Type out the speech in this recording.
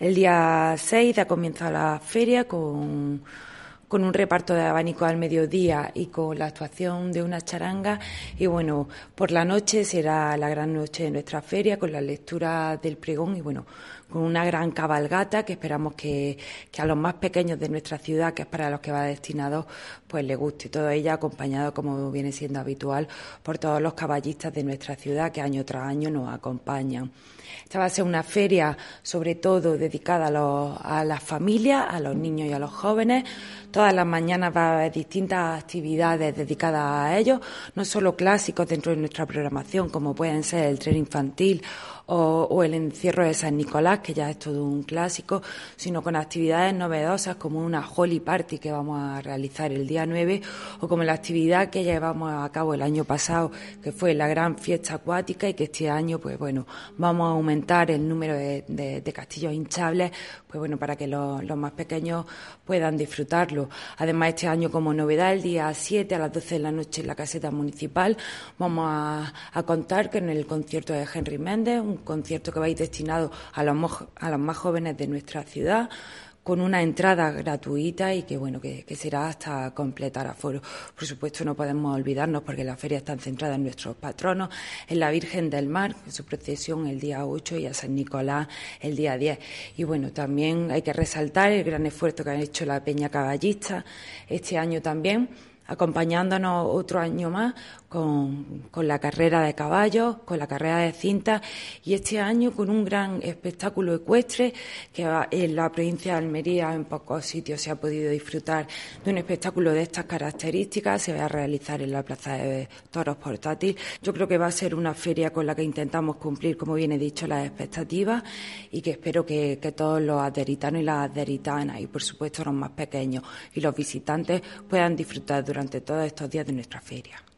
El día 6 da comienzo a la feria con un reparto de abanicos al mediodía y con la actuación de una charanga. Y bueno, por la noche será la gran noche de nuestra feria con la lectura del pregón y bueno, con una gran cabalgata que esperamos que a los más pequeños de nuestra ciudad, que es para los que va destinado, pues les guste. Todo ella acompañado, como viene siendo habitual, por todos los caballistas de nuestra ciudad que año tras año nos acompañan. Esta va a ser una feria sobre todo dedicada a las familias, a los niños y a los jóvenes. Todas las mañanas va a haber distintas actividades dedicadas a ellos, no solo clásicos dentro de nuestra programación, como pueden ser el tren infantil o el encierro de San Nicolás, que ya es todo un clásico, sino con actividades novedosas como una Holy Party que vamos a realizar el día 9, o como la actividad que llevamos a cabo el año pasado, que fue la gran fiesta acuática, y que este año, pues bueno, vamos a aumentar el número de castillos hinchables, pues bueno, para que los más pequeños puedan disfrutarlo. Además, este año, como novedad, el día 7 a las 12 de la noche en la caseta municipal, vamos a contar con el concierto de Henry Méndez, un concierto que va a ir destinado a los más jóvenes de nuestra ciudad, con una entrada gratuita y que bueno, que será hasta completar aforo. Por supuesto, no podemos olvidarnos, porque la feria está centrada en nuestros patronos, en la Virgen del Mar, en su procesión el día 8 y a San Nicolás el día 10. Y bueno, también hay que resaltar el gran esfuerzo que ha hecho la Peña Caballista este año también, acompañándonos otro año más con la carrera de caballos, con la carrera de cintas, y este año con un gran espectáculo ecuestre que en la provincia de Almería en pocos sitios se ha podido disfrutar de un espectáculo de estas características. Se va a realizar en la Plaza de Toros Portátil. Yo creo que va a ser una feria con la que intentamos cumplir, como bien he dicho, las expectativas, y que espero que todos los adheritanos y las adheritanas, y por supuesto los más pequeños y los visitantes, puedan disfrutar durante todos estos días de nuestra feria.